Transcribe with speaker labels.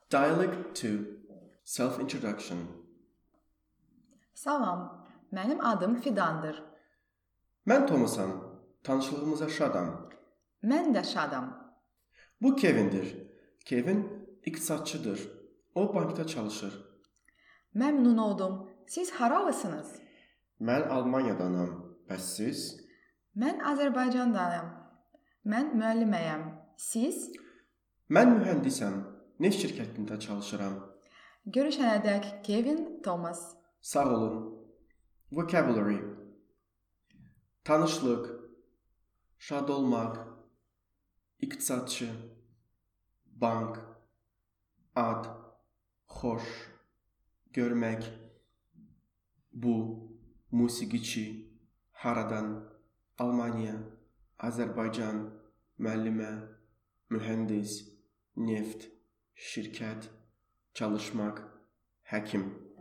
Speaker 1: Dialect 2 Self-Introduction.
Speaker 2: Salam, mənim adım Fidandır.
Speaker 1: Mən Thomasam, tanışlığımıza şadam.
Speaker 2: Mən də şadam.
Speaker 1: Bu Kevindir. Kevin iqtisadçıdır. O bankda çalışır.
Speaker 2: Məmnun oldum. Siz haralısınız?
Speaker 1: Mən Almaniyadanam. Bəs siz?
Speaker 2: Mən Azərbaycandanam. Mən müəlliməyəm. Siz?
Speaker 1: Mən mühəndisəm. Neft şirkətində çalışıram.
Speaker 2: Görüşənədək Kevin, Thomas.
Speaker 1: Sağ olun. Vocabulary. Tanışlıq, şad olmaq, iqtisadçı, bank, ad, xoş, görmək, bu, musiqiçi, haradan, Almaniya, Azərbaycan, müəllimə, mühəndis, neft, şirkət, çalışmaq, həkim.